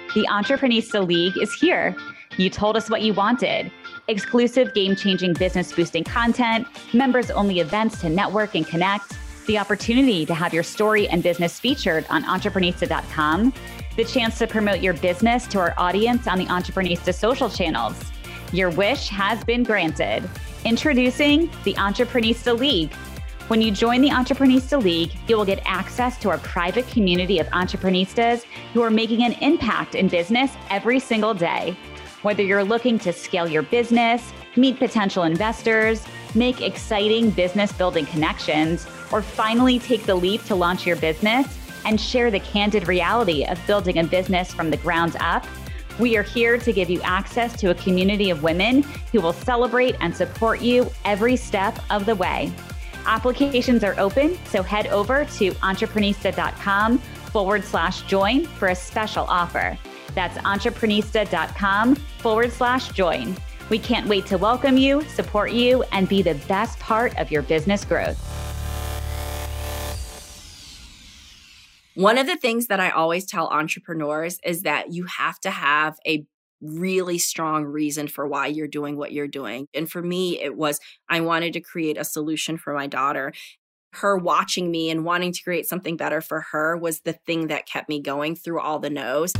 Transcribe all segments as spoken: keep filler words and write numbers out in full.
The Entreprenista League is here. You told us what you wanted. Exclusive game-changing business-boosting content, members-only events to network and connect, the opportunity to have your story and business featured on Entreprenista dot com, the chance to promote your business to our audience on the Entreprenista social channels. Your wish has been granted. Introducing the Entreprenista League. When you join the Entreprenista League, you will get access to our private community of entreprenistas who are making an impact in business every single day. Whether you're looking to scale your business, meet potential investors, make exciting business building connections, or finally take the leap to launch your business and share the candid reality of building a business from the ground up, we are here to give you access to a community of women who will celebrate and support you every step of the way. Applications are open, so head over to Entreprenista dot com forward slash join for a special offer. That's Entreprenista dot com forward slash join. We can't wait to welcome you, support you, and be the best part of your business growth. One of the things that I always tell entrepreneurs is that you have to have a really strong reason for why you're doing what you're doing. And for me, it was I wanted to create a solution for my daughter. Her watching me and wanting to create something better for her was the thing that kept me going through all the no's.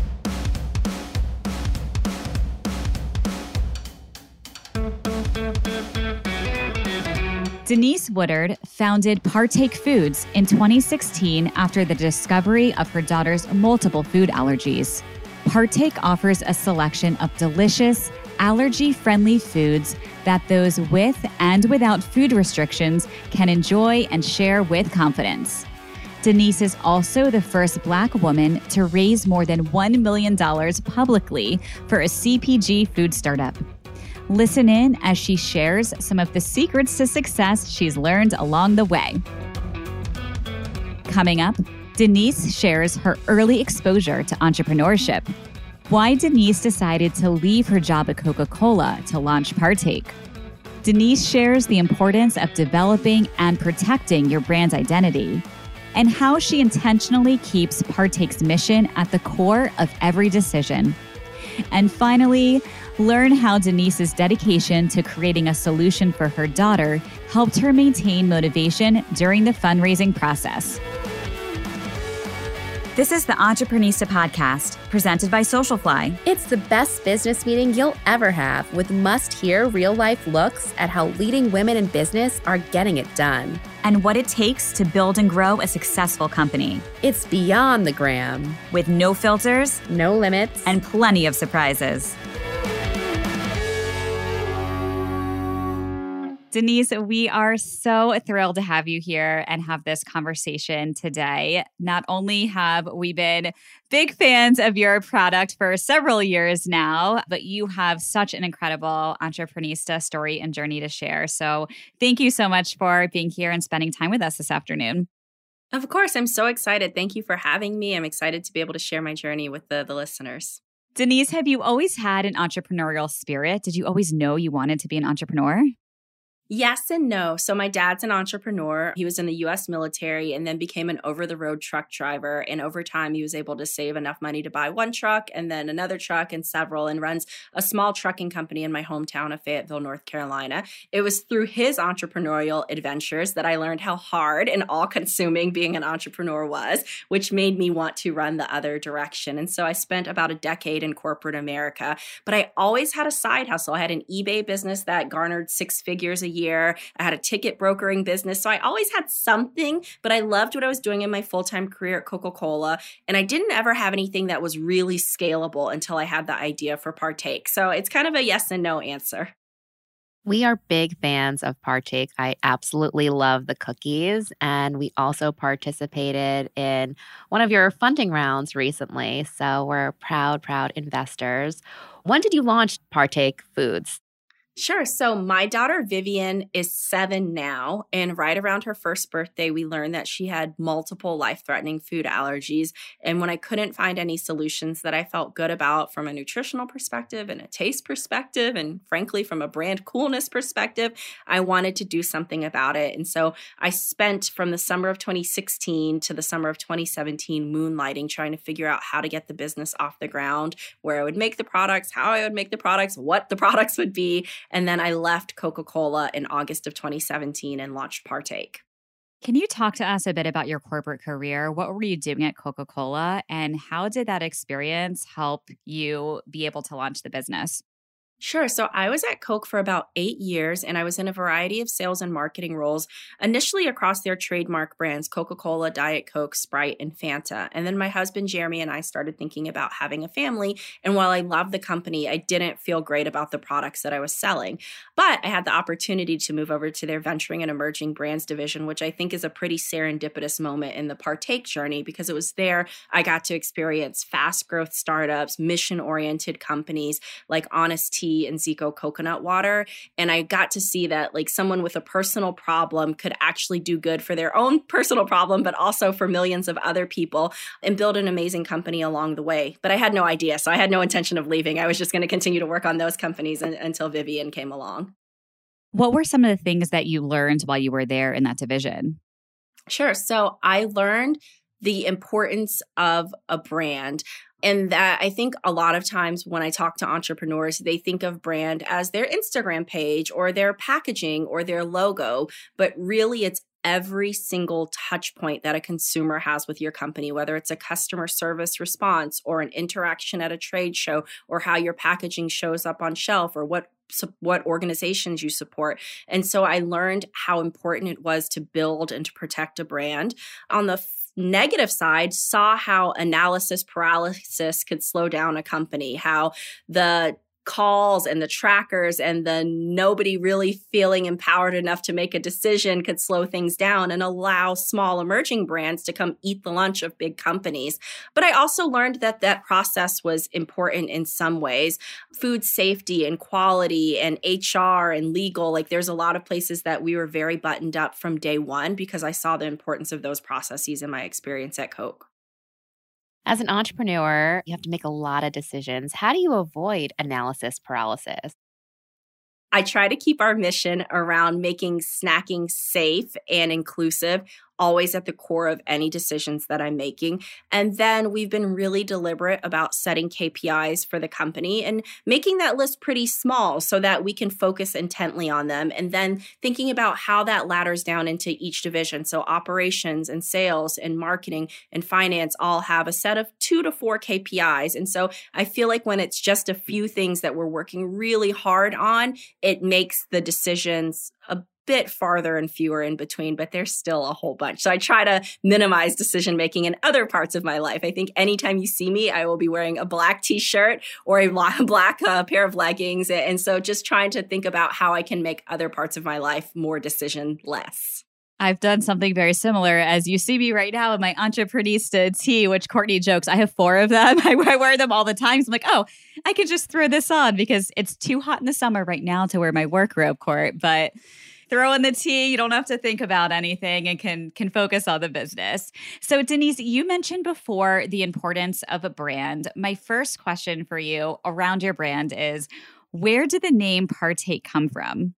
Denise Woodard founded Partake Foods in twenty sixteen after the discovery of her daughter's multiple food allergies. Partake offers a selection of delicious, allergy-friendly foods that those with and without food restrictions can enjoy and share with confidence. Denise is also the first Black woman to raise more than one million dollars publicly for a C P G food startup. Listen in as she shares some of the secrets to success she's learned along the way. Coming up, Denise shares her early exposure to entrepreneurship, why Denise decided to leave her job at Coca-Cola to launch Partake. Denise shares the importance of developing and protecting your brand's identity, and how she intentionally keeps Partake's mission at the core of every decision. And finally, learn how Denise's dedication to creating a solution for her daughter helped her maintain motivation during the fundraising process. This is the Entreprenista Podcast, presented by Socialfly. It's the best business meeting you'll ever have, with must-hear real-life looks at how leading women in business are getting it done. And what it takes to build and grow a successful company. It's beyond the gram. With no filters, no limits, and plenty of surprises. Denise, we are so thrilled to have you here and have this conversation today. Not only have we been big fans of your product for several years now, but you have such an incredible entreprenista story and journey to share. So thank you so much for being here and spending time with us this afternoon. Of course, I'm so excited. Thank you for having me. I'm excited to be able to share my journey with the, the listeners. Denise, have you always had an entrepreneurial spirit? Did you always know you wanted to be an entrepreneur? Yes and no. So my dad's an entrepreneur. He was in the U S military and then became an over-the-road truck driver. And over time, he was able to save enough money to buy one truck and then another truck and several, and runs a small trucking company in my hometown of Fayetteville, North Carolina. It was through his entrepreneurial adventures that I learned how hard and all-consuming being an entrepreneur was, which made me want to run the other direction. And so I spent about a decade in corporate America, but I always had a side hustle. I had an eBay business that garnered six figures a year. Year. I had a ticket brokering business. So I always had something, but I loved what I was doing in my full-time career at Coca-Cola. And I didn't ever have anything that was really scalable until I had the idea for Partake. So it's kind of a yes and no answer. We are big fans of Partake. I absolutely love the cookies. And we also participated in one of your funding rounds recently. So we're proud, proud investors. When did you launch Partake Foods? Sure. So my daughter Vivian is seven now, and right around her first birthday, we learned that she had multiple life-threatening food allergies. And when I couldn't find any solutions that I felt good about from a nutritional perspective and a taste perspective, and frankly, from a brand coolness perspective, I wanted to do something about it. And so I spent from the summer of twenty sixteen to the summer of twenty seventeen moonlighting, trying to figure out how to get the business off the ground, where I would make the products, how I would make the products, what the products would be. And then I left Coca-Cola in August of twenty seventeen and launched Partake. Can you talk to us a bit about your corporate career? What were you doing at Coca-Cola, and how did that experience help you be able to launch the business? Sure. So I was at Coke for about eight years, and I was in a variety of sales and marketing roles, initially across their trademark brands, Coca-Cola, Diet Coke, Sprite, and Fanta. And then my husband, Jeremy, and I started thinking about having a family. And while I loved the company, I didn't feel great about the products that I was selling. But I had the opportunity to move over to their venturing and emerging brands division, which I think is a pretty serendipitous moment in the Partake journey, because it was there I got to experience fast growth startups, mission-oriented companies like Honest Tea and Zico coconut water. And I got to see that like someone with a personal problem could actually do good for their own personal problem, but also for millions of other people, and build an amazing company along the way. But I had no idea. So I had no intention of leaving. I was just going to continue to work on those companies un- until Vivian came along. What were some of the things that you learned while you were there in that division? Sure. So I learned the importance of a brand. And that I think a lot of times when I talk to entrepreneurs, they think of brand as their Instagram page or their packaging or their logo, but really it's every single touch point that a consumer has with your company, whether it's a customer service response or an interaction at a trade show, or how your packaging shows up on shelf, or what what organizations you support. And so I learned how important it was to build and to protect a brand. On the negative side, saw how analysis paralysis could slow down a company, how the calls and the trackers and the nobody really feeling empowered enough to make a decision could slow things down and allow small emerging brands to come eat the lunch of big companies. But I also learned that that process was important in some ways. Food safety and quality and H R and legal, like there's a lot of places that we were very buttoned up from day one, because I saw the importance of those processes in my experience at Coke. As an entrepreneur, you have to make a lot of decisions. How do you avoid analysis paralysis? I try to keep our mission around making snacking safe and inclusive always at the core of any decisions that I'm making. And then we've been really deliberate about setting K P Is for the company and making that list pretty small so that we can focus intently on them. And then thinking about how that ladders down into each division. So operations and sales and marketing and finance all have a set of two to four K P Is. And so I feel like when it's just a few things that we're working really hard on, it makes the decisions a bit farther and fewer in between, but there's still a whole bunch. So I try to minimize decision making in other parts of my life. I think anytime you see me, I will be wearing a black t-shirt or a black uh, pair of leggings. And so just trying to think about how I can make other parts of my life more decision less. I've done something very similar. As you see me right now in my Entreprenista tee, which Courtney jokes, I have four of them. I, I wear them all the time. So I'm like, oh, I can just throw this on because it's too hot in the summer right now to wear my work robe, Court. But throw in the tee, you don't have to think about anything and can can focus on the business. So Denise, you mentioned before the importance of a brand. My first question for you around your brand is, where did the name Partake come from?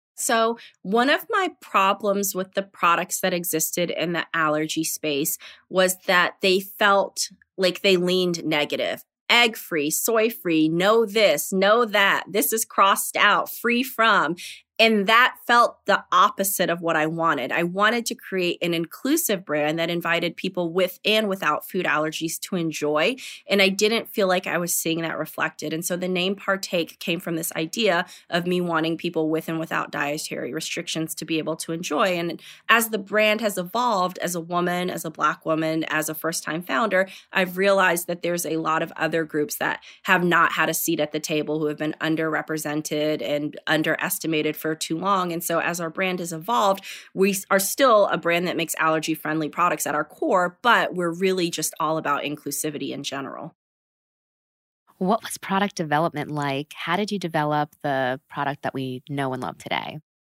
So one of my problems with the products that existed in the allergy space was that they felt like they leaned negative. Egg-free, soy-free, no this, no that, this is crossed out, free from. And that felt the opposite of what I wanted. I wanted to create an inclusive brand that invited people with and without food allergies to enjoy. And I didn't feel like I was seeing that reflected. And so the name Partake came from this idea of me wanting people with and without dietary restrictions to be able to enjoy. And as the brand has evolved, as a woman, as a Black woman, as a first-time founder, I've realized that there's a lot of other groups that have not had a seat at the table, who have been underrepresented and underestimated for too long. And so as our brand has evolved, we are still a brand that makes allergy-friendly products at our core, but we're really just all about inclusivity in general. What was product development like? How did you develop the product that we know and love today?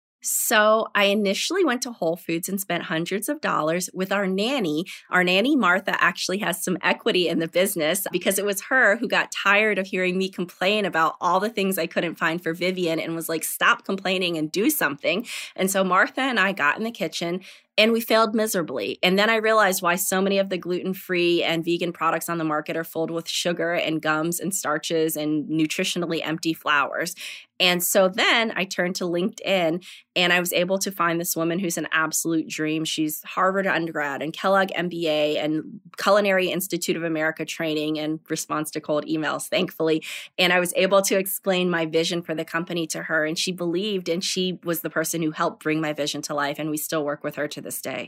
So I initially went to Whole Foods and spent hundreds of dollars with our nanny. Our nanny, Martha, actually has some equity in the business because it was her who got tired of hearing me complain about all the things I couldn't find for Vivian and was like, stop complaining and do something. And so Martha and I got in the kitchen and we failed miserably. And then I realized why so many of the gluten-free and vegan products on the market are filled with sugar and gums and starches and nutritionally empty flours. And so then I turned to LinkedIn and I was able to find this woman who's an absolute dream. She's Harvard undergrad and Kellogg M B A and Culinary Institute of America training and response to cold emails, thankfully. And I was able to explain my vision for the company to her. And she believed, and she was the person who helped bring my vision to life. And we still work with her to this day.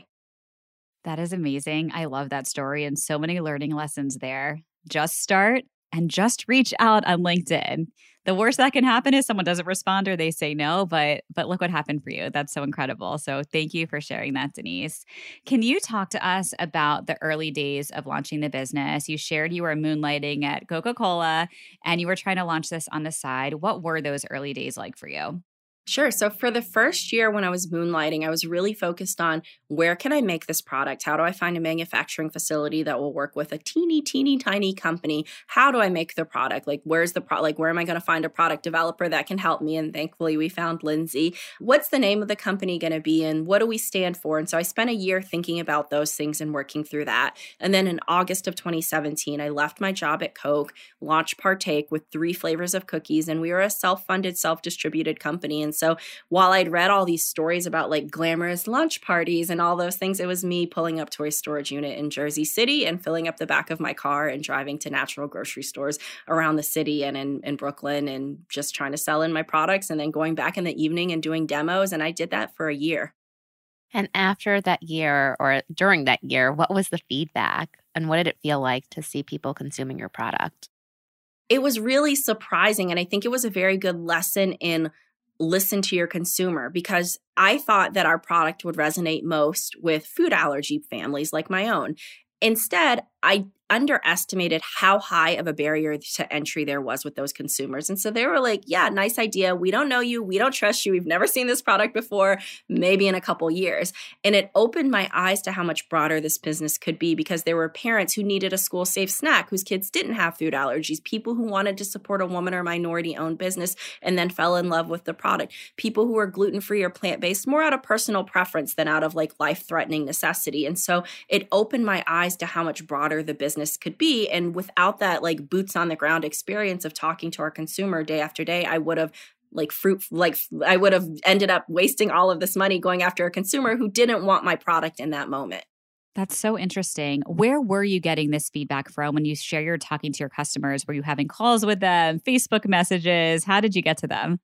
That is amazing. I love that story and so many learning lessons there. Just start and just reach out on LinkedIn. The worst that can happen is someone doesn't respond or they say no, but but look what happened for you. That's so incredible. So thank you for sharing that, Denise. Can you talk to us about the early days of launching the business? You shared you were moonlighting at Coca-Cola and you were trying to launch this on the side. What were those early days like for you? Sure. So for the first year when I was moonlighting, I was really focused on where can I make this product? How do I find a manufacturing facility that will work with a teeny, teeny, tiny company? How do I make the product? Like, where's the product? Like, where am I going to find a product developer that can help me? And thankfully, we found Lindsay. What's the name of the company going to be and what do we stand for? And so I spent a year thinking about those things and working through that. And then in August of twenty seventeen, I left my job at Coke, launched Partake with three flavors of cookies, and we were a self-funded, self-distributed company. And so while I'd read all these stories about like glamorous lunch parties and all those things, it was me pulling up to a storage unit in Jersey City and filling up the back of my car and driving to natural grocery stores around the city and in, in Brooklyn and just trying to sell in my products and then going back in the evening and doing demos. And I did that for a year. And after that year or during that year, what was the feedback and what did it feel like to see people consuming your product? It was really surprising. And I think it was a very good lesson in listen to your consumer because I thought that our product would resonate most with food allergy families like my own. Instead, I underestimated how high of a barrier to entry there was with those consumers. And so they were like, yeah, nice idea. We don't know you. We don't trust you. We've never seen this product before, maybe in a couple years. And it opened my eyes to how much broader this business could be because there were parents who needed a school-safe snack whose kids didn't have food allergies, people who wanted to support a woman or minority-owned business and then fell in love with the product, people who were gluten-free or plant-based more out of personal preference than out of like life-threatening necessity. And so it opened my eyes to how much broader the business could be. And without that like boots on the ground experience of talking to our consumer day after day, I would have like fruit, like I would have ended up wasting all of this money going after a consumer who didn't want my product in that moment. That's so interesting. Where were you getting this feedback from when you share you're talking to your customers? Were you having calls with them, Facebook messages? How did you get to them?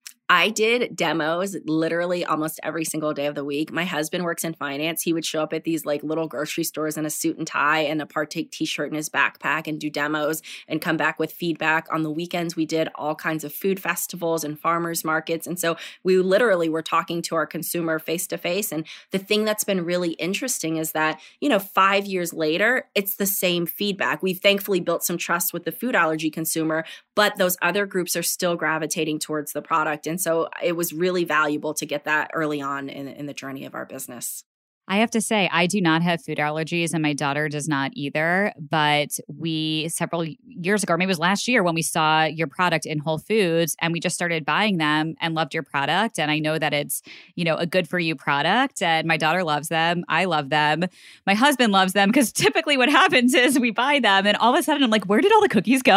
I did demos literally almost every single day of the week. My husband works in finance. He would show up at these like little grocery stores in a suit and tie and a Partake t-shirt in his backpack and do demos and come back with feedback. On the weekends, we did all kinds of food festivals and farmers markets. And so we literally were talking to our consumer face to face. And the thing that's been really interesting is that, you know, five years later, it's the same feedback. We've thankfully built some trust with the food allergy consumer, but those other groups are still gravitating towards the product. And so it was really valuable to get that early on in, in the journey of our business. I have to say, I do not have food allergies and my daughter does not either. But we, several years ago, or maybe it was last year when we saw your product in Whole Foods and we just started buying them and loved your product. And I know that it's, you know, a good for you product and my daughter loves them. I love them. My husband loves them because typically what happens is we buy them and all of a sudden I'm like, where did all the cookies go?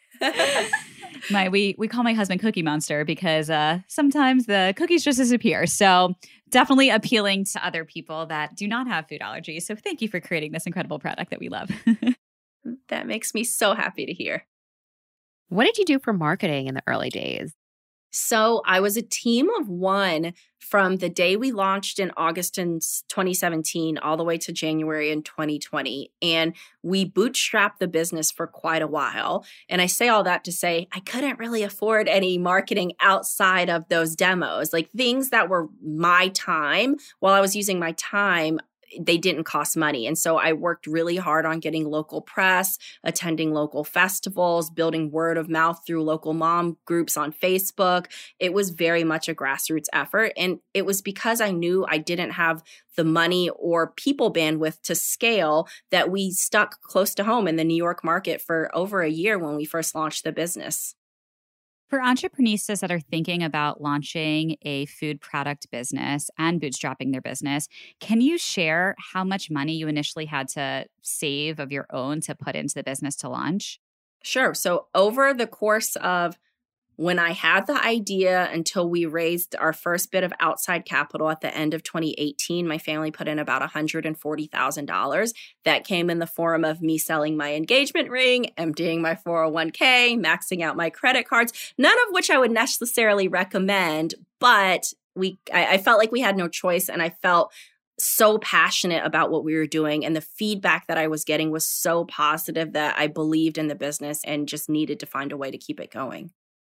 My we we call my husband Cookie Monster because uh, sometimes the cookies just disappear. So definitely appealing to other people that do not have food allergies. So thank you for creating this incredible product that we love. That makes me so happy to hear. What did you do for marketing in the early days? So I was a team of one from the day we launched in August in twenty seventeen all the way to January in twenty twenty. And we bootstrapped the business for quite a while. And I say all that to say I couldn't really afford any marketing outside of those demos, like things that were my time. While I was using my time, they didn't cost money. And so I worked really hard on getting local press, attending local festivals, building word of mouth through local mom groups on Facebook. It was very much a grassroots effort. And it was because I knew I didn't have the money or people bandwidth to scale that we stuck close to home in the New York market for over a year when we first launched the business. For entrepreneurs that are thinking about launching a food product business and bootstrapping their business, can you share how much money you initially had to save of your own to put into the business to launch? Sure. So over the course of when I had the idea until we raised our first bit of outside capital at the end of twenty eighteen, my family put in about one hundred forty thousand dollars. That came in the form of me selling my engagement ring, emptying my four oh one k, maxing out my credit cards, none of which I would necessarily recommend, but we I, I felt like we had no choice, and I felt so passionate about what we were doing, and the feedback that I was getting was so positive that I believed in the business and just needed to find a way to keep it going.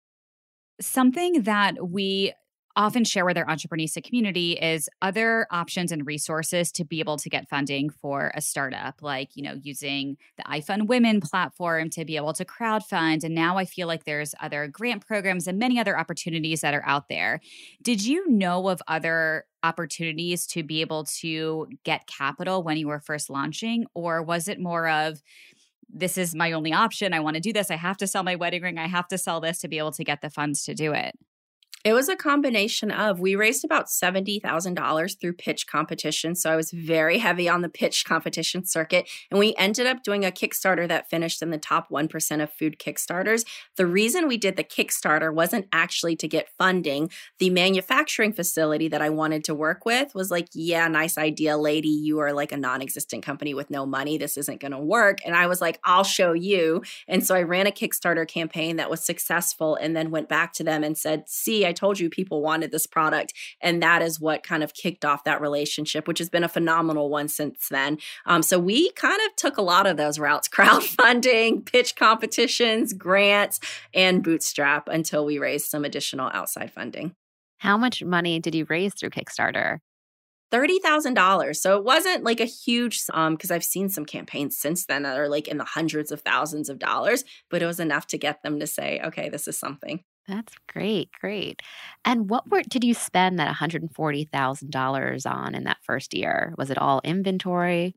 Something that we often share with our entrepreneurship community is other options and resources to be able to get funding for a startup, like, you know, using the iFund Women platform to be able to crowdfund. And now I feel like there's other grant programs and many other opportunities that are out there. Did you know of other opportunities to be able to get capital when you were first launching? Or was it more of, this is my only option, I want to do this, I have to sell my wedding ring, I have to sell this to be able to get the funds to do it? It was a combination of, we raised about seventy thousand dollars through pitch competition. So I was very heavy on the pitch competition circuit. And we ended up doing a Kickstarter that finished in the top one percent of food Kickstarters. The reason we did the Kickstarter wasn't actually to get funding. The manufacturing facility that I wanted to work with was like, yeah, nice idea, lady. You are like a non-existent company with no money. This isn't going to work. And I was like, I'll show you. And so I ran a Kickstarter campaign that was successful and then went back to them and said, see, I told you people wanted this product. And that is what kind of kicked off that relationship, which has been a phenomenal one since then. Um, so we kind of took a lot of those routes, crowdfunding, pitch competitions, grants, and bootstrap until we raised some additional outside funding. How much money did you raise through Kickstarter? thirty thousand dollars. So it wasn't like a huge sum, because I've seen some campaigns since then that are like in the hundreds of thousands of dollars, but it was enough to get them to say, okay, this is something. That's great, great. And what were, did you spend that one hundred forty thousand dollars on in that first year? Was it all inventory?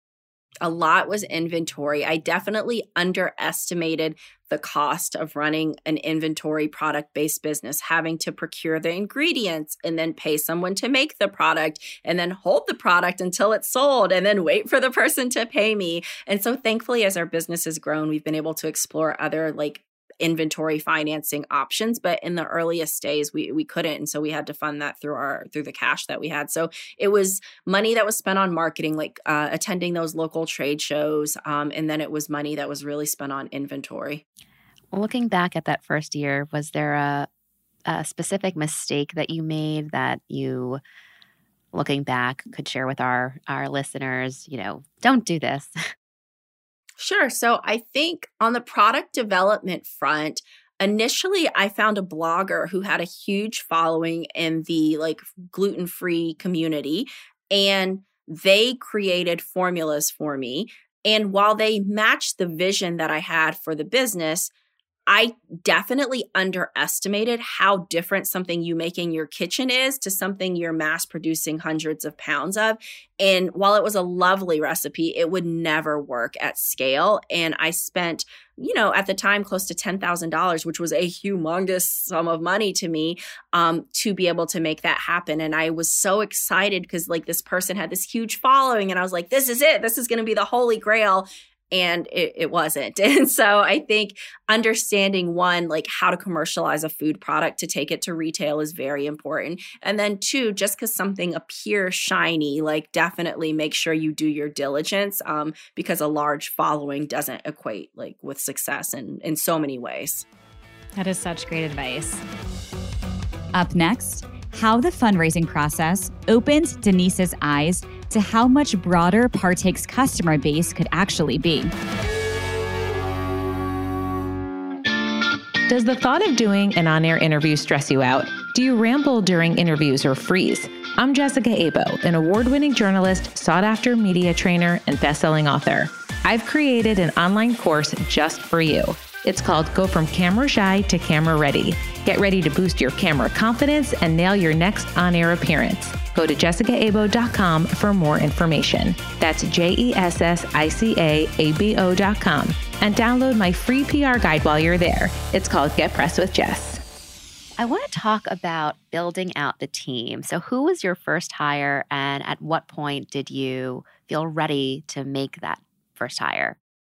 A lot was inventory. I definitely underestimated the cost of running an inventory product-based business, having to procure the ingredients and then pay someone to make the product and then hold the product until it's sold and then wait for the person to pay me. And so thankfully, as our business has grown, we've been able to explore other like inventory financing options, but in the earliest days we we couldn't, and so we had to fund that through our through the cash that we had. So it was money that was spent on marketing, like uh, attending those local trade shows, um, and then it was money that was really spent on inventory. Looking back at that first year, was there a, a specific mistake that you made that you, looking back, could share with our our listeners? You know, don't do this. Sure. So I think on the product development front, initially I found a blogger who had a huge following in the like gluten-free community, and they created formulas for me. And while they matched the vision that I had for the business, I definitely underestimated how different something you make in your kitchen is to something you're mass producing hundreds of pounds of. And while it was a lovely recipe, it would never work at scale. And I spent, you know, at the time close to ten thousand dollars, which was a humongous sum of money to me, um, to be able to make that happen. And I was so excited because like this person had this huge following, and I was like, this is it. This is going to be the holy grail. And it, it wasn't. And so I think understanding, one, like how to commercialize a food product to take it to retail is very important. And then two, just because something appears shiny, like definitely make sure you do your diligence, um, because a large following doesn't equate like with success in, in so many ways. That is such great advice. Up next, how the fundraising process opened Denise's eyes to how much broader Partake's customer base could actually be. Does the thought of doing an on-air interview stress you out? Do you ramble during interviews or freeze? I'm Jessica Abo, an award-winning journalist, sought-after media trainer, and best-selling author. I've created an online course just for you. It's called Go From Camera Shy to Camera Ready. Get ready to boost your camera confidence and nail your next on-air appearance. Go to jessica abo dot com for more information. That's J E S S I C A A B O dot com. And download my free P R guide while you're there. It's called Get Pressed with Jess. I want to talk about building out the team. So who was your first hire, and at what point did you feel ready to make that first hire?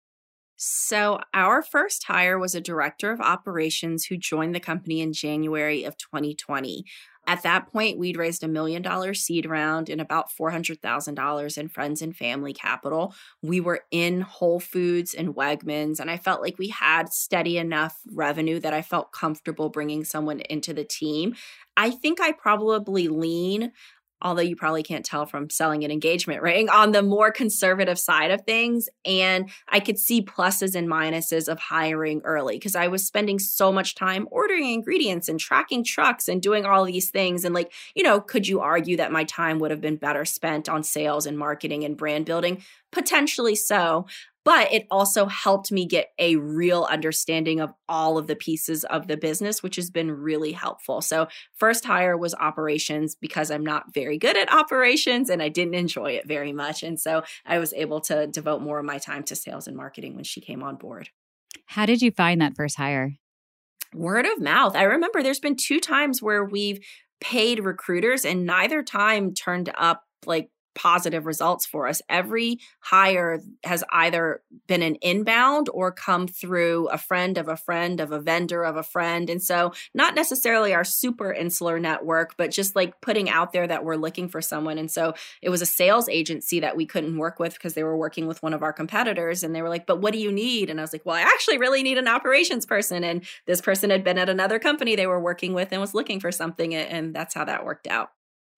So our first hire was a director of operations who joined the company in January of twenty twenty. At that point, we'd raised a million dollar seed round and about four hundred thousand dollars in friends and family capital. We were in Whole Foods and Wegmans, and I felt like we had steady enough revenue that I felt comfortable bringing someone into the team. I think I probably lean, although you probably can't tell from selling an engagement ring, on the more conservative side of things. And I could see pluses and minuses of hiring early because I was spending so much time ordering ingredients and tracking trucks and doing all these things. And like, you know, could you argue that my time would have been better spent on sales and marketing and brand building? Potentially so. But it also helped me get a real understanding of all of the pieces of the business, which has been really helpful. So first hire was operations because I'm not very good at operations and I didn't enjoy it very much. And so I was able to devote more of my time to sales and marketing when she came on board. How did you find that first hire? Word of mouth. I remember there's been two times where we've paid recruiters and neither time turned up like positive results for us. Every hire has either been an inbound or come through a friend of a friend of a vendor of a friend. And so not necessarily our super insular network, but just like putting out there that we're looking for someone. And so it was a sales agency that we couldn't work with because they were working with one of our competitors. And they were like, but what do you need? And I was like, well, I actually really need an operations person. And this person had been at another company they were working with and was looking for something. And that's how that worked out.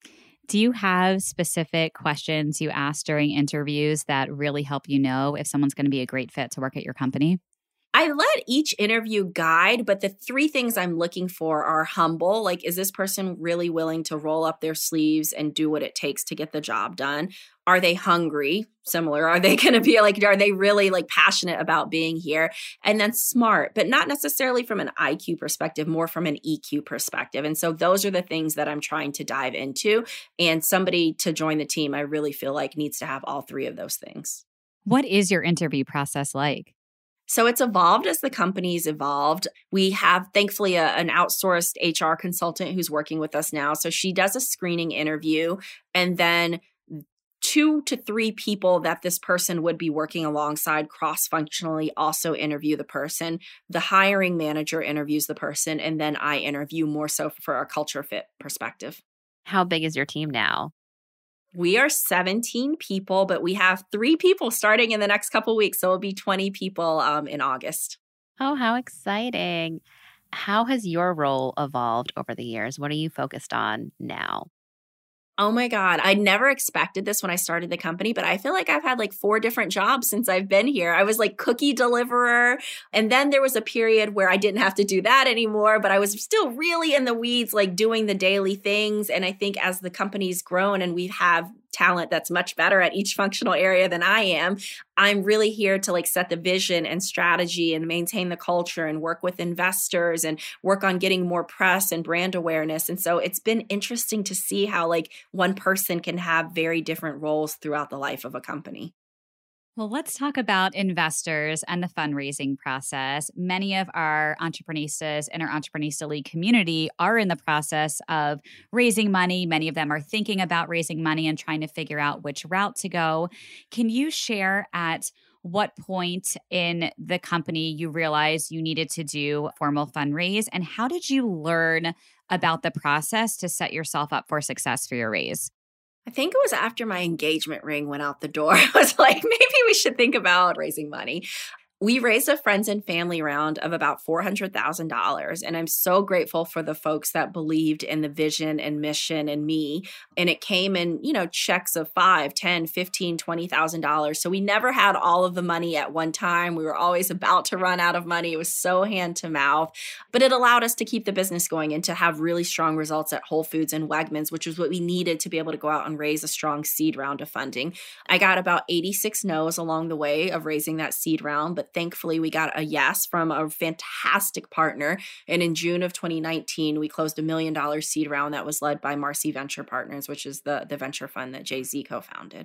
Do you have specific questions you ask during interviews that really help you know if someone's going to be a great fit to work at your company? I let each interview guide, but the three things I'm looking for are humble. Like, is this person really willing to roll up their sleeves and do what it takes to get the job done? Are they hungry? Similar. Are they going to be like, are they really like passionate about being here? And then smart, but not necessarily from an I Q perspective, more from an E Q perspective. And so those are the things that I'm trying to dive into. And somebody to join the team, I really feel like needs to have all three of those things. What is your interview process like? So it's evolved as the company's evolved. We have, thankfully, a, an outsourced H R consultant who's working with us now. So she does a screening interview, and then two to three people that this person would be working alongside cross-functionally also interview the person. The hiring manager interviews the person, and then I interview more so for a culture fit perspective. How big is your team now? We are seventeen people, but we have three people starting in the next couple of weeks. So it'll be twenty people um, in August. Oh, how exciting. How has your role evolved over the years? What are you focused on now? Oh my God. I never expected this when I started the company, but I feel like I've had like four different jobs since I've been here. I was like cookie deliverer. And then there was a period where I didn't have to do that anymore, but I was still really in the weeds, like doing the daily things. And I think as the company's grown and we have talent that's much better at each functional area than I am, I'm really here to like set the vision and strategy and maintain the culture and work with investors and work on getting more press and brand awareness. And so it's been interesting to see how like one person can have very different roles throughout the life of a company. Well, let's talk about investors and the fundraising process. Many of our Entrepreneuristas and our Entreprenista League community are in the process of raising money. Many of them are thinking about raising money and trying to figure out which route to go. Can you share at what point in the company you realized you needed to do a formal fundraise, and how did you learn about the process to set yourself up for success for your raise? I think it was after my engagement ring went out the door. I was like, maybe we should think about raising money. We raised a friends and family round of about four hundred thousand dollars. And I'm so grateful for the folks that believed in the vision and mission and me. And it came in, you know, checks of five, ten, fifteen, twenty thousand dollars. So we never had all of the money at one time. We were always about to run out of money. It was so hand to mouth, but it allowed us to keep the business going and to have really strong results at Whole Foods and Wegmans, which was what we needed to be able to go out and raise a strong seed round of funding. I got about eighty-six no's along the way of raising that seed round, but thankfully, we got a yes from a fantastic partner. And in June of twenty nineteen, we closed a million dollar seed round that was led by Marcy Venture Partners, which is the, the venture fund that Jay-Z co-founded.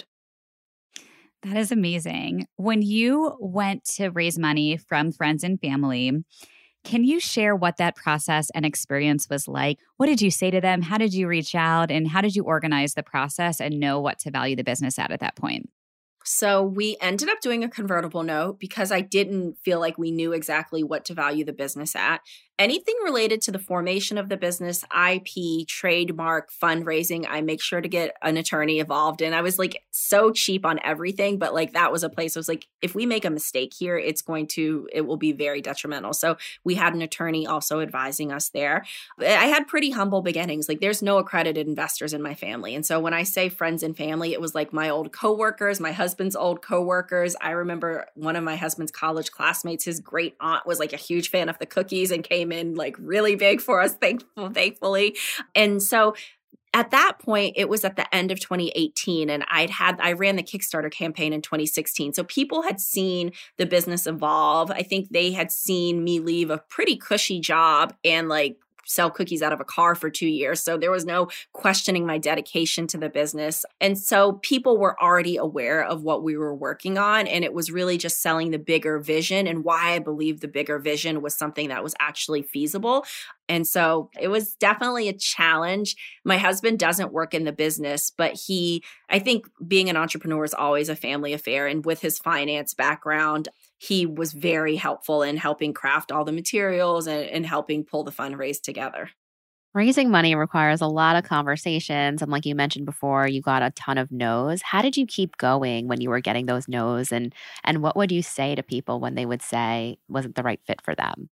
That is amazing. When you went to raise money from friends and family, can you share what that process and experience was like? What did you say to them? How did you reach out? And how did you organize the process and know what to value the business at at that point? So we ended up doing a convertible note because I didn't feel like we knew exactly what to value the business at. Anything related to the formation of the business, I P, trademark, fundraising, I make sure to get an attorney involved. And I was like so cheap on everything, but like that was a place I was like, if we make a mistake here, it's going to, it will be very detrimental. So we had an attorney also advising us there. I had pretty humble beginnings. Like there's no accredited investors in my family. And so when I say friends and family, it was like my old coworkers, my husband's old coworkers. I remember one of my husband's college classmates, his great aunt was like a huge fan of the cookies and came in like really big for us, thankful, thankfully. And so at that point, it was at the end of twenty eighteen, and I'd had I ran the Kickstarter campaign in twenty sixteen. So people had seen the business evolve. I think they had seen me leave a pretty cushy job and like sell cookies out of a car for two years. So there was no questioning my dedication to the business. And so people were already aware of what we were working on. And it was really just selling the bigger vision and why I believed the bigger vision was something that was actually feasible. And so it was definitely a challenge. My husband doesn't work in the business, but he, I think being an entrepreneur is always a family affair. And with his finance background, he was very helpful in helping craft all the materials and, and helping pull the fundraise together. Raising money requires a lot of conversations. And like you mentioned before, you got a ton of no's. How did you keep going when you were getting those no's? And, and what would you say to people when they would say wasn't the right fit for them?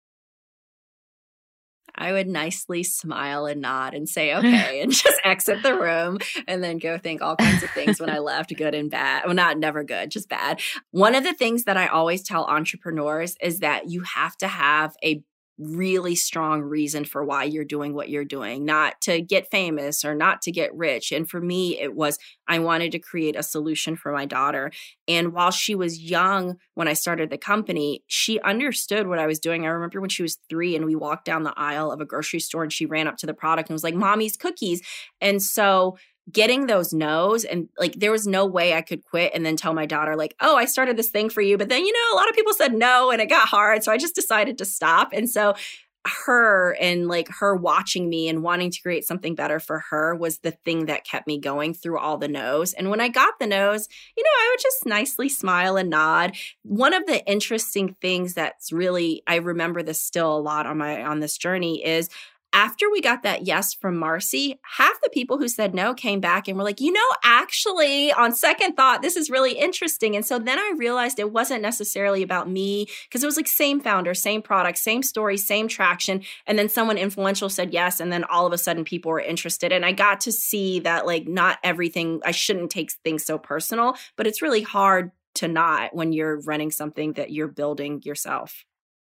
I would nicely smile and nod and say, okay, and just exit the room and then go think all kinds of things when I left, good and bad. Well, not never good, just bad. One of the things that I always tell entrepreneurs is that you have to have a really strong reason for why you're doing what you're doing, not to get famous or not to get rich. And for me, it was, I wanted to create a solution for my daughter. And while she was young, when I started the company, she understood what I was doing. I remember when she was three and we walked down the aisle of a grocery store and she ran up to the product and was like, "Mommy's cookies." And so getting those no's and like, there was no way I could quit and then tell my daughter like, "Oh, I started this thing for you." But then, you know, a lot of people said no and it got hard. So I just decided to stop. And so her and like her watching me and wanting to create something better for her was the thing that kept me going through all the no's. And when I got the no's, you know, I would just nicely smile and nod. One of the interesting things that's really, I remember this still a lot on my, on this journey is after we got that yes from Marcy, half the people who said no came back and were like, you know, actually, on second thought, this is really interesting. And so then I realized it wasn't necessarily about me because it was like same founder, same product, same story, same traction. And then someone influential said yes. And then all of a sudden people were interested. And I got to see that like not everything, I shouldn't take things so personal, but it's really hard to not when you're running something that you're building yourself.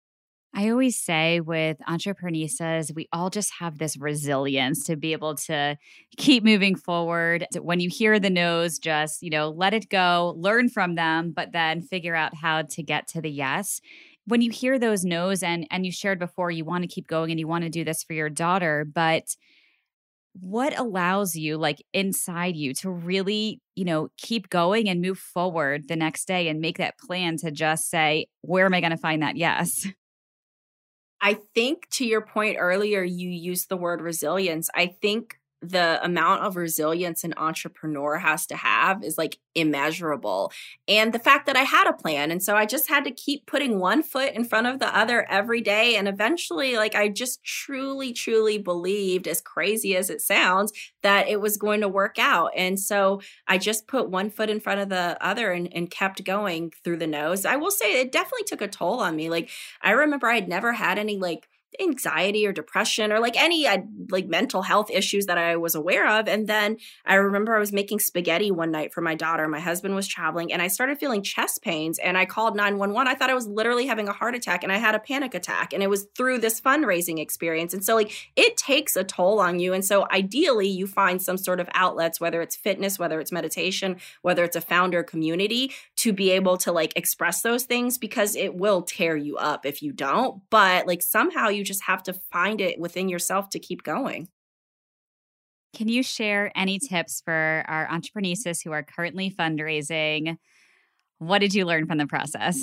I always say with Entrepreneuristas, we all just have this resilience to be able to keep moving forward. When you hear the no's, just, you know, let it go, learn from them, but then figure out how to get to the yes. When you hear those no's and, and you shared before, you want to keep going and you want to do this for your daughter, but what allows you like inside you to really, you know, keep going and move forward the next day and make that plan to just say, where am I going to find that yes? I think to your point earlier, you used the word resilience. I think the amount of resilience an entrepreneur has to have is like immeasurable. And the fact that I had a plan. And so I just had to keep putting one foot in front of the other every day. And eventually, like, I just truly, truly believed, as crazy as it sounds, that it was going to work out. And so I just put one foot in front of the other and, and kept going through the nose. I will say it definitely took a toll on me. Like, I remember I had never had any like anxiety or depression or like any uh, like mental health issues that I was aware of. And then I remember I was making spaghetti one night for my daughter. My husband was traveling and I started feeling chest pains and I called nine one one. I thought I was literally having a heart attack and I had a panic attack, and it was through this fundraising experience. And so like it takes a toll on you. And so ideally you find some sort of outlets, whether it's fitness, whether it's meditation, whether it's a founder community, to be able to like express those things, because it will tear you up if you don't. But like somehow you just have to find it within yourself to keep going. Can you share any tips for our entrepreneurs who are currently fundraising? What did you learn from the process?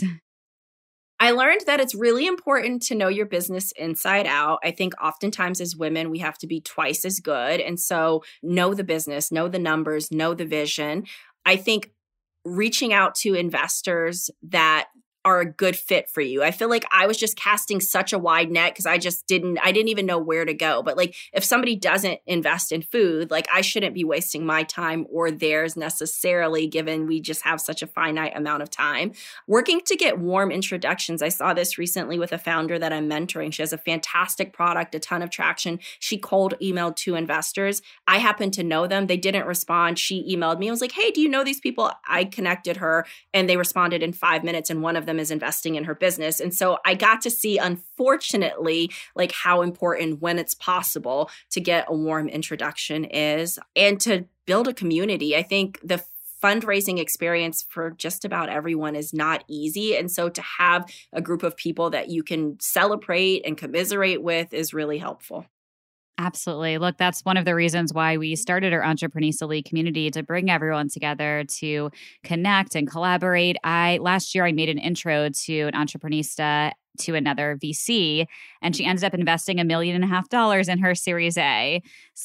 I learned that it's really important to know your business inside out. I think oftentimes as women, we have to be twice as good. And so know the business, know the numbers, know the vision. I think reaching out to investors that are a good fit for you. I feel like I was just casting such a wide net because I just didn't, I didn't even know where to go. But like, if somebody doesn't invest in food, like I shouldn't be wasting my time or theirs necessarily, given we just have such a finite amount of time. Working to get warm introductions. I saw this recently with a founder that I'm mentoring. She has a fantastic product, a ton of traction. She cold emailed two investors. I happen to know them. They didn't respond. She emailed me. I was like, hey, do you know these people? I connected her and they responded in five minutes. And one of them is investing in her business. And so I got to see, unfortunately, like how important when it's possible to get a warm introduction is, and to build a community. I think the fundraising experience for just about everyone is not easy. And so to have a group of people that you can celebrate and commiserate with is really helpful. Absolutely. Look, that's one of the reasons why we started our Entrepreneurs Elite community, to bring everyone together to connect and collaborate. I last year I made an intro to an entreprenista to another V C, and she ended up investing a million and a half dollars in her Series A.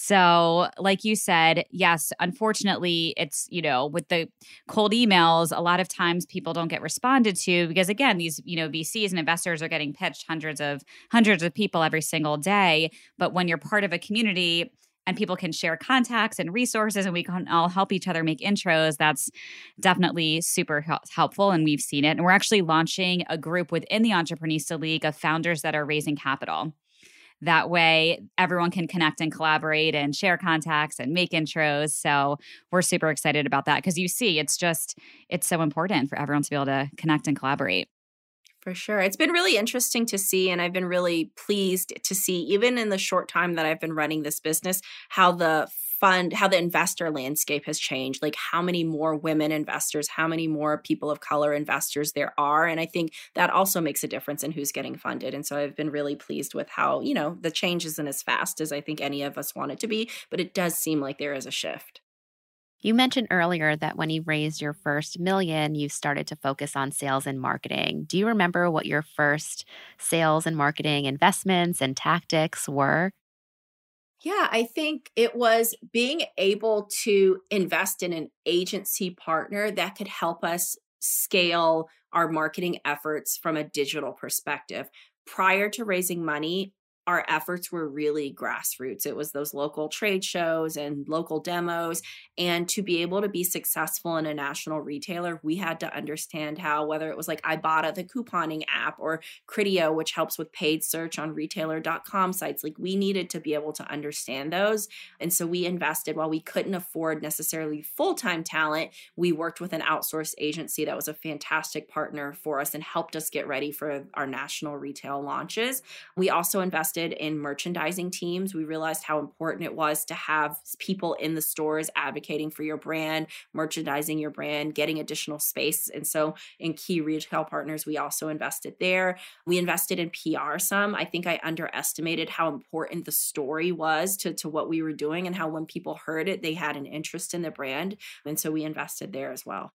So like you said, yes, unfortunately, it's, you know, with the cold emails, a lot of times people don't get responded to because, again, these, you know, V Cs and investors are getting pitched hundreds of hundreds of people every single day. But when you're part of a community and people can share contacts and resources and we can all help each other make intros, that's definitely super helpful. And we've seen it. And we're actually launching a group within the Entreprenista League of founders that are raising capital. That way, everyone can connect and collaborate and share contacts and make intros. So we're super excited about that because you see, it's just, it's so important for everyone to be able to connect and collaborate. For sure. It's been really interesting to see, and I've been really pleased to see, even in the short time that I've been running this business, how the fund, how the investor landscape has changed, like how many more women investors, how many more people of color investors there are. And I think that also makes a difference in who's getting funded. And so I've been really pleased with how, you know, the change isn't as fast as I think any of us want it to be, but it does seem like there is a shift. You mentioned earlier that when you raised your first million, you started to focus on sales and marketing. Do you remember what your first sales and marketing investments and tactics were? Yeah, I think it was being able to invest in an agency partner that could help us scale our marketing efforts from a digital perspective. Prior to raising money, our efforts were really grassroots. It was those local trade shows and local demos. And to be able to be successful in a national retailer, we had to understand how, whether it was like Ibotta, the couponing app, or Criteo, which helps with paid search on retailer dot com sites, like we needed to be able to understand those. And so we invested, while we couldn't afford necessarily full-time talent, we worked with an outsourced agency that was a fantastic partner for us and helped us get ready for our national retail launches. We also invested in merchandising teams. We realized how important it was to have people in the stores advocating for your brand, merchandising your brand, getting additional space. And so in key retail partners, we also invested there. We invested in P R some. I think I underestimated how important the story was to, to what we were doing, and how when people heard it, they had an interest in the brand. And so we invested there as well.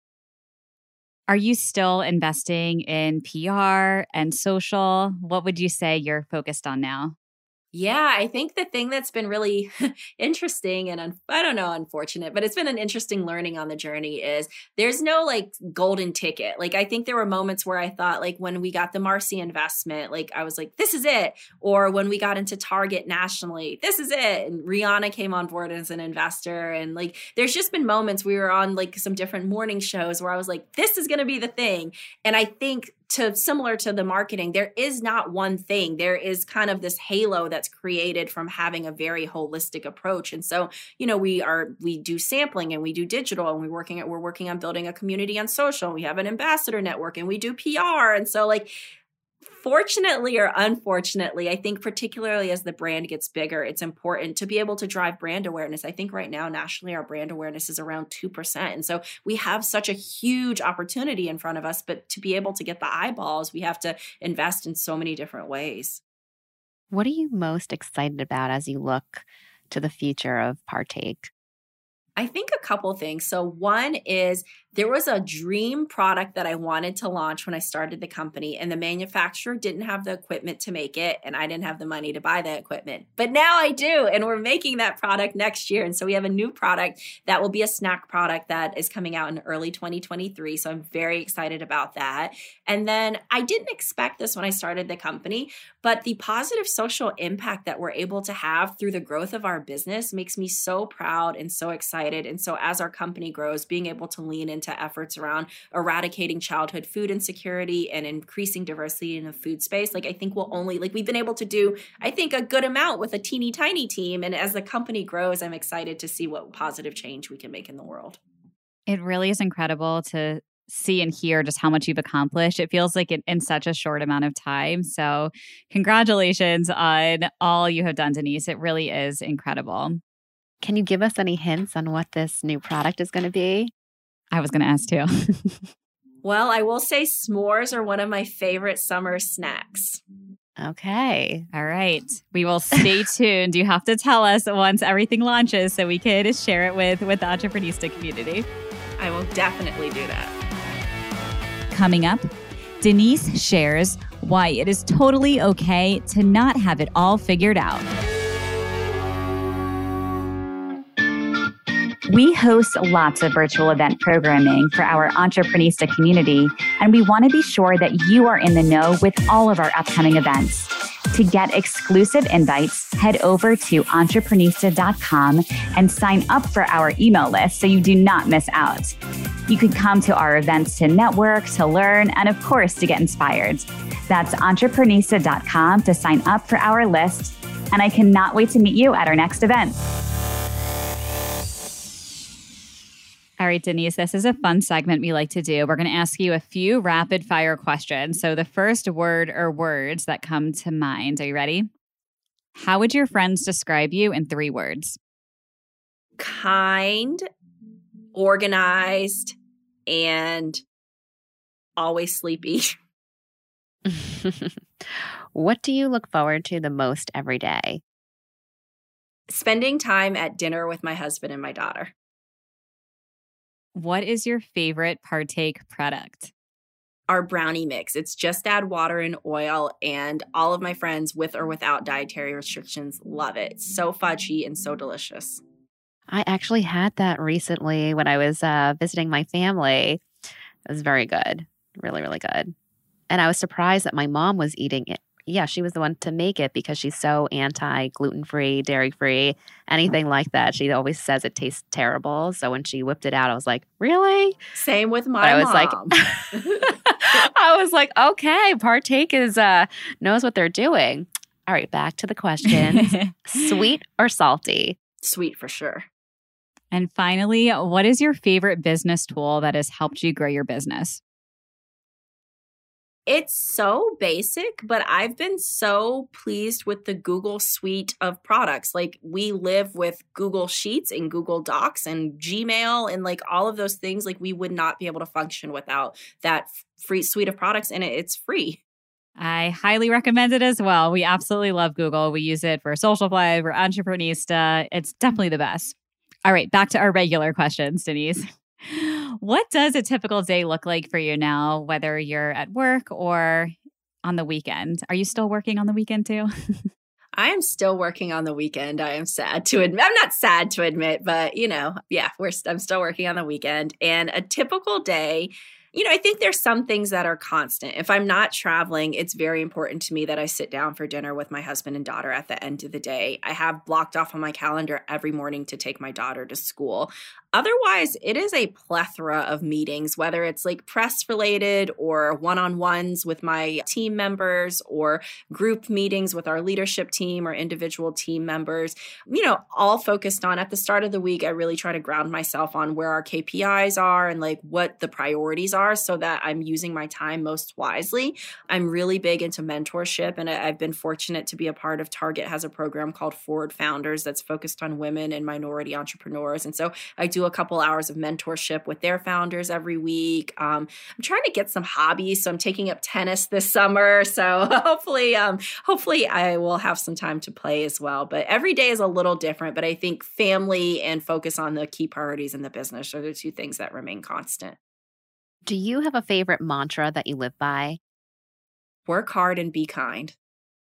Are you still investing in P R and social? What would you say you're focused on now? Yeah, I think the thing that's been really interesting and un- I don't know, unfortunate, but it's been an interesting learning on the journey is there's no like golden ticket. Like I think there were moments where I thought like when we got the Marcy investment, like I was like, this is it. Or when we got into Target nationally, this is it. And Rihanna came on board as an investor. And like there's just been moments we were on like some different morning shows where I was like, this is going to be the thing. And I think to similar to the marketing, there is not one thing. There is kind of this halo that's created from having a very holistic approach. And so, you know, we are we do sampling and we do digital and we're working at we're working on building a community on social. And we have an ambassador network and we do P R. And so like fortunately or unfortunately, I think particularly as the brand gets bigger, it's important to be able to drive brand awareness. I think right now, nationally, our brand awareness is around two percent. And so we have such a huge opportunity in front of us, but to be able to get the eyeballs, we have to invest in so many different ways. What are you most excited about as you look to the future of Partake? I think a couple things. So one is there was a dream product that I wanted to launch when I started the company, and the manufacturer didn't have the equipment to make it, and I didn't have the money to buy the equipment. But now I do, and we're making that product next year. And so we have a new product that will be a snack product that is coming out in early twenty twenty-three. So I'm very excited about that. And then I didn't expect this when I started the company, but the positive social impact that we're able to have through the growth of our business makes me so proud and so excited. And so as our company grows, being able to lean into efforts around eradicating childhood food insecurity and increasing diversity in the food space, like I think we'll only, like we've been able to do, I think, a good amount with a teeny tiny team. And as the company grows, I'm excited to see what positive change we can make in the world. It really is incredible to see and hear just how much you've accomplished. It feels like it in such a short amount of time. So congratulations on all you have done, Denise. It really is incredible. Can you give us any hints on what this new product is going to be? I was going to ask too. Well, I will say s'mores are one of my favorite summer snacks. Okay. All right. We will stay tuned. You have to tell us once everything launches so we could share it with, with the Entreprenista community. I will definitely do that. Coming up, Denise shares why it is totally okay to not have it all figured out. We host lots of virtual event programming for our Entreprenista community, and we want to be sure that you are in the know with all of our upcoming events. To get exclusive invites, head over to entreprenista dot com and sign up for our email list so you do not miss out. You can come to our events to network, to learn, and of course, to get inspired. That's entreprenista dot com to sign up for our list, and I cannot wait to meet you at our next event. All right, Denise, this is a fun segment we like to do. We're going to ask you a few rapid fire questions. So the first word or words that come to mind. Are you ready? How would your friends describe you in three words? Kind, organized, and always sleepy. What do you look forward to the most every day? Spending time at dinner with my husband and my daughter. What is your favorite Partake product? Our brownie mix. It's just add water and oil, and all of my friends with or without dietary restrictions love it. It's so fudgy and so delicious. I actually had that recently when I was uh, visiting my family. It was very good. Really, really good. And I was surprised that my mom was eating it. Yeah, she was the one to make it because she's so anti-gluten-free, dairy-free, anything like that. She always says it tastes terrible. So when she whipped it out, I was like, really? Same with my but I was mom. Like, I was like, okay, Partake is uh, knows what they're doing. All right, back to the question. Sweet or salty? Sweet for sure. And finally, what is your favorite business tool that has helped you grow your business? It's so basic, but I've been so pleased with the Google suite of products. Like we live with Google Sheets and Google Docs and Gmail and like all of those things. Like we would not be able to function without that free suite of products, and it's free. I highly recommend it as well. We absolutely love Google. We use it for Socialfly, for Entreprenista. It's definitely the best. All right, back to our regular questions, Denise. What does a typical day look like for you now, whether you're at work or on the weekend? Are you still working on the weekend too? I am still working on the weekend. I am sad to admit. I'm not sad to admit, but you know, yeah, we're I'm still working on the weekend. And a typical day, you know, I think there's some things that are constant. If I'm not traveling, it's very important to me that I sit down for dinner with my husband and daughter at the end of the day. I have blocked off on my calendar every morning to take my daughter to school. Otherwise, it is a plethora of meetings, whether it's like press related or one-on-ones with my team members or group meetings with our leadership team or individual team members, you know, all focused on at the start of the week. I really try to ground myself on where our K P Is are and like what the priorities are so that I'm using my time most wisely. I'm really big into mentorship, and I've been fortunate to be a part of Target has a program called Forward Founders that's focused on women and minority entrepreneurs. And so I do a couple hours of mentorship with their founders every week. Um, I'm trying to get some hobbies, so I'm taking up tennis this summer. So hopefully, um, hopefully I will have some time to play as well. But every day is a little different. But I think family and focus on the key priorities in the business are the two things that remain constant. Do you have a favorite mantra that you live by? Work hard and be kind.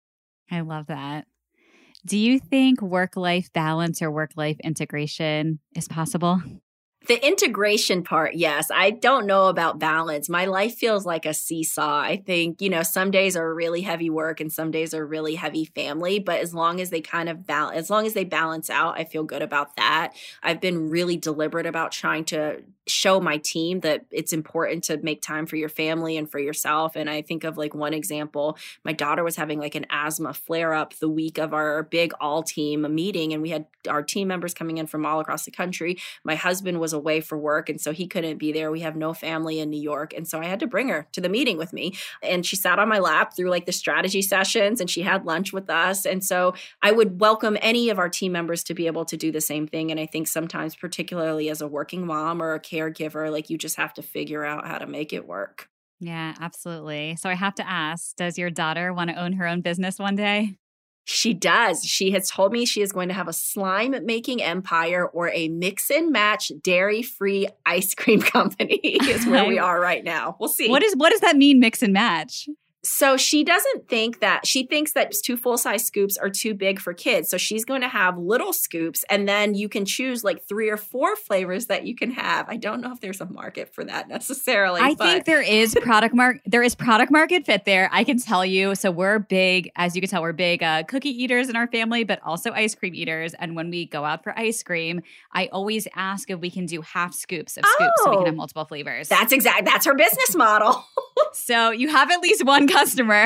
I love that. Do you think work-life balance or work-life integration is possible? The integration part, yes. I don't know about balance. My life feels like a seesaw. I think, you know, some days are really heavy work and some days are really heavy family. But as long as they kind of balance, as long as they balance out, I feel good about that. I've been really deliberate about trying to show my team that it's important to make time for your family and for yourself. And I think of like one example, my daughter was having like an asthma flare up the week of our big all team meeting. And we had our team members coming in from all across the country. My husband was away for work, and so he couldn't be there. We have no family in New York. And so I had to bring her to the meeting with me. And she sat on my lap through like the strategy sessions, and she had lunch with us. And so I would welcome any of our team members to be able to do the same thing. And I think sometimes, particularly as a working mom or a caregiver, like you just have to figure out how to make it work. Yeah, absolutely. So I have to ask, does your daughter want to own her own business one day? She does. She has told me she is going to have a slime making empire or a mix and match dairy-free ice cream company is where we are right now. We'll see. What is what does that mean, mix and match? So she doesn't think that, she thinks that two full-size scoops are too big for kids. So she's going to have little scoops, and then you can choose like three or four flavors that you can have. I don't know if there's a market for that necessarily. I but. think there is product mark there is product market fit there. I can tell you. So we're big, as you can tell, we're big uh, cookie eaters in our family, but also ice cream eaters. And when we go out for ice cream, I always ask if we can do half scoops of scoops oh, so we can have multiple flavors. That's exact. That's her business model. So you have at least one customer.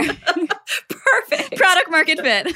Perfect. Product market fit.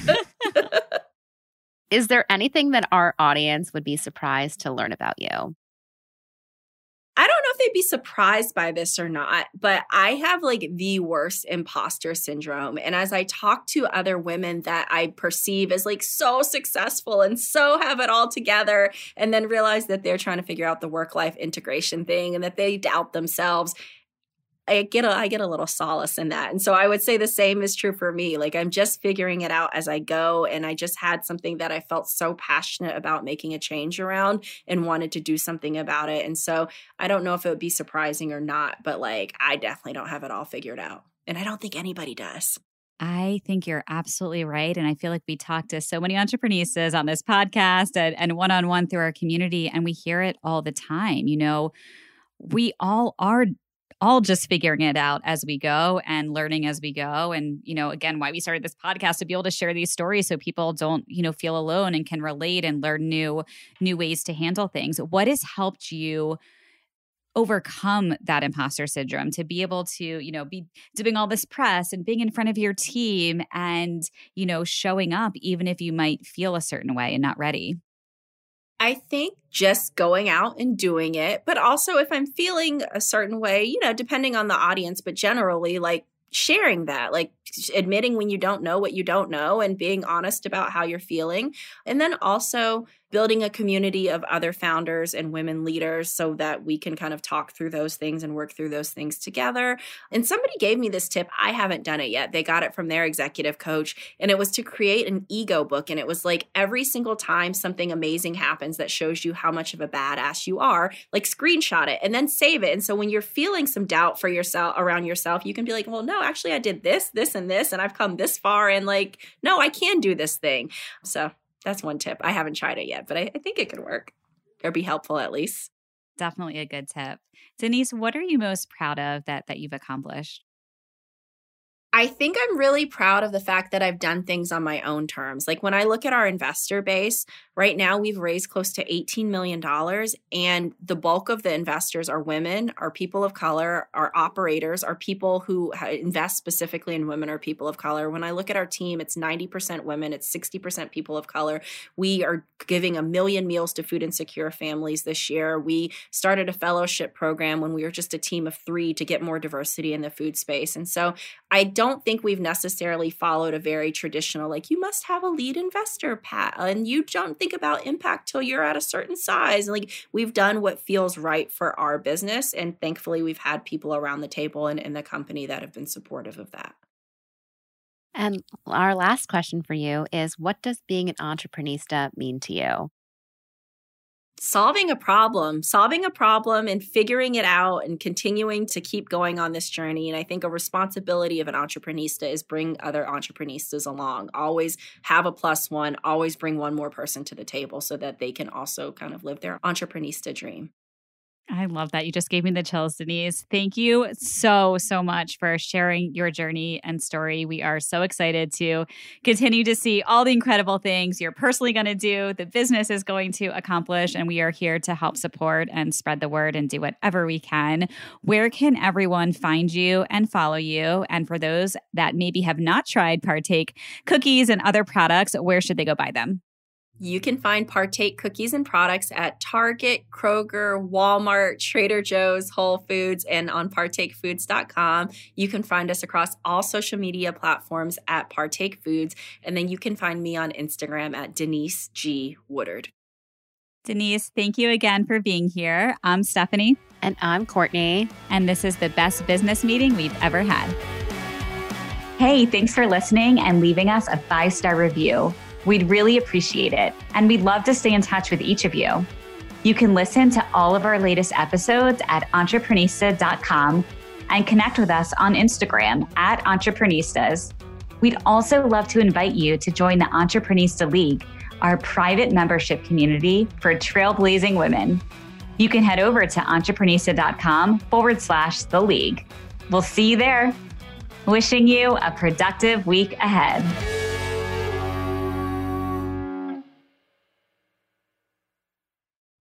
Is there anything that our audience would be surprised to learn about you? I don't know if they'd be surprised by this or not, but I have like the worst imposter syndrome. And as I talk to other women that I perceive as like so successful and so have it all together, and then realize that they're trying to figure out the work-life integration thing and that they doubt themselves, I get a, I get a little solace in that. And so I would say the same is true for me. Like I'm just figuring it out as I go. And I just had something that I felt so passionate about making a change around and wanted to do something about it. And so I don't know if it would be surprising or not, but like I definitely don't have it all figured out. And I don't think anybody does. I think you're absolutely right. And I feel like we talk to so many entrepreneurs on this podcast and, and one-on-one through our community, and we hear it all the time. You know, we all are all just figuring it out as we go and learning as we go. And, you know, again, why we started this podcast, to be able to share these stories so people don't, you know, feel alone and can relate and learn new, new ways to handle things. What has helped you overcome that imposter syndrome to be able to, you know, be doing all this press and being in front of your team and, you know, showing up even if you might feel a certain way and not ready? I think just going out and doing it, but also if I'm feeling a certain way, you know, depending on the audience, but generally like sharing that, like admitting when you don't know what you don't know and being honest about how you're feeling. And then also building a community of other founders and women leaders so that we can kind of talk through those things and work through those things together. And somebody gave me this tip. I haven't done it yet. They got it from their executive coach, and it was to create an ego book. And it was like every single time something amazing happens that shows you how much of a badass you are, like screenshot it and then save it. And so when you're feeling some doubt for yourself around yourself, you can be like, well, no, actually I did this, this, and this, and I've come this far. And like, no, I can do this thing. So that's one tip. I haven't tried it yet, but I, I think it could work or be helpful at least. Definitely a good tip. Denise, what are you most proud of that that you've accomplished? I think I'm really proud of the fact that I've done things on my own terms. Like when I look at our investor base, right now we've raised close to eighteen million dollars, and the bulk of the investors are women, are people of color, are operators, are people who invest specifically in women or people of color. When I look at our team, it's ninety percent women, it's sixty percent people of color. We are giving a million meals to food insecure families this year. We started a fellowship program when we were just a team of three to get more diversity in the food space. And so I don't think we've necessarily followed a very traditional, like you must have a lead investor, Pat, and you don't think about impact till you're at a certain size. And like we've done what feels right for our business. And thankfully we've had people around the table and in the company that have been supportive of that. And our last question for you is, what does being an entrepreneurista mean to you? Solving a problem, solving a problem and figuring it out and continuing to keep going on this journey. And I think a responsibility of an entrepreneurista is bring other entrepreneuristas along. Always have a plus one, always bring one more person to the table so that they can also kind of live their entrepreneurista dream. I love that. You just gave me the chills, Denise. Thank you so, so much for sharing your journey and story. We are so excited to continue to see all the incredible things you're personally going to do, the business is going to accomplish, and we are here to help support and spread the word and do whatever we can. Where can everyone find you and follow you? And for those that maybe have not tried Partake cookies and other products, where should they go buy them? You can find Partake cookies and products at Target, Kroger, Walmart, Trader Joe's, Whole Foods, and on partake foods dot com. You can find us across all social media platforms at Partake Foods. And then you can find me on Instagram at Denise G. Woodard. Denise, thank you again for being here. I'm Stephanie. And I'm Courtney. And this is the best business meeting we've ever had. Hey, thanks for listening and leaving us a five-star review. We'd really appreciate it, and we'd love to stay in touch with each of you. You can listen to all of our latest episodes at entreprenista dot com and connect with us on Instagram at Entreprenistas. We'd also love to invite you to join the Entreprenista League, our private membership community for trailblazing women. You can head over to entreprenista.com forward slash the league. We'll see you there. Wishing you a productive week ahead.